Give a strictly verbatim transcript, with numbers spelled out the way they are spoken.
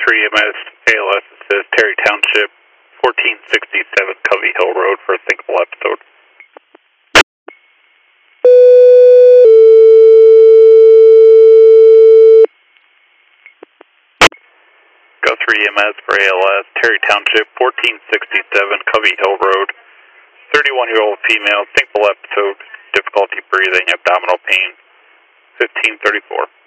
three E M S, A L S, it says Terry Township, fourteen sixty-seven Covey Hill Road for a thinkable episode. Go three E M S for A L S, Terry Township, fourteen sixty-seven Covey Hill Road, thirty-one-year-old female, thinkable episode, difficulty breathing, abdominal pain, fifteen thirty-four.